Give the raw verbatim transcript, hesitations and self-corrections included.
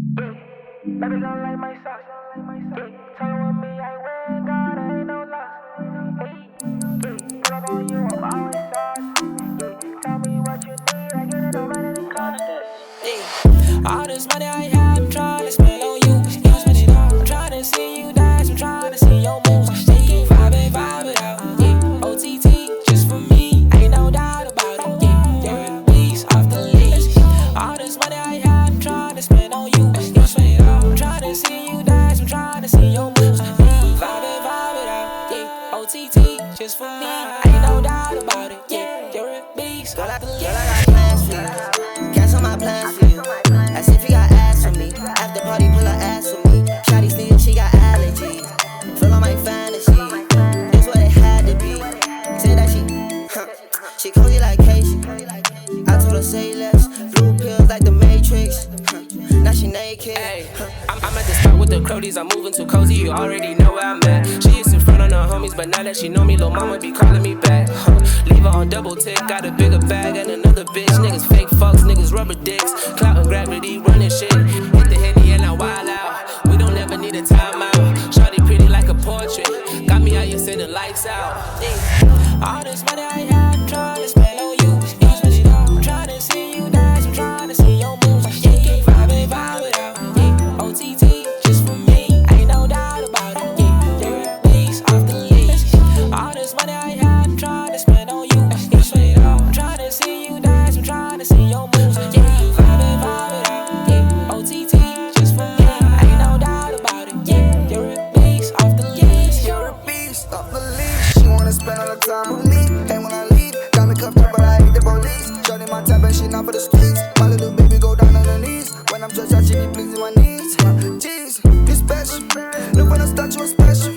Baby gon' like my sauce. Turn with me, I win, God, I ain't no loss. Hey, pull up on you, I'm always sauce. Tell me what you need, I get it no matter the cost. Hey, all this money I have, I'm trying to spend on you. You spend it all. I'm trying to see you dance, I'm trying to see your moves. Hey, vibe it, vibe it out. Yeah, O T T, just for me, ain't no doubt about it. Yeah, you're a beast off the leash. All this money I have, I'm trying to spend on you. You spend it all. I'm trying to see you dance, I'm trying to see your moves. Hey, vibe it, vibe it out. Yeah, O T T, just for me, ain't no doubt about it. Yeah, you're a beast Girl, I, off the girl, leash. I got plans for you. Cancel my plans for you. As if you got ass for me. After party, pull her ass for me. Shawty sneezing, she got allergies. Feel on my fantasy. This what it had to be. Say that she, huh, she cozy like Casey. I told her say less. Blue pills like the Matrix. Huh, now she naked. Ay, I'm, I'm at the spot with the crowdies, I'm moving too cozy, you already know where I'm at. She used to front on her homies, but now that she know me, lil' mama be calling me back. Huh. Leave her on double tick, got a bigger bag and another bitch. Niggas fake fucks, niggas rubber dicks. Clout and gravity running shit. Hit the Henny and I wild out. We don't ever need a timeout. Shawty pretty like a portrait. Got me out here sending lights out. Ay. All this money I have, I'm trying to spend on you. You spend it all. I'm trying to see you dance, I'm trying to see your moves. Yeah, vibe it, vibe it out. Yeah, O T T, just for me, ain't no doubt about it. Yeah, you're a beast off the leash. All this money I have, I'm trying to spend on you. You spend it all. I'm trying to see you dance, I'm trying to see your moves. Yeah, vibe it, vibe it out. Yeah, O T T, just for me, ain't no doubt about it. Yeah, you're a beast off the leash. You're a beast off the leash. She wanna spend all the time with me. And when I leave, got me cuffed up, but I hate the police. Shorty my type and she not for the streets. My little baby go down on her knees. When I'm stressed out, she be pleasing my needs. Uh, Jeez, you special. Look when I start, you a special.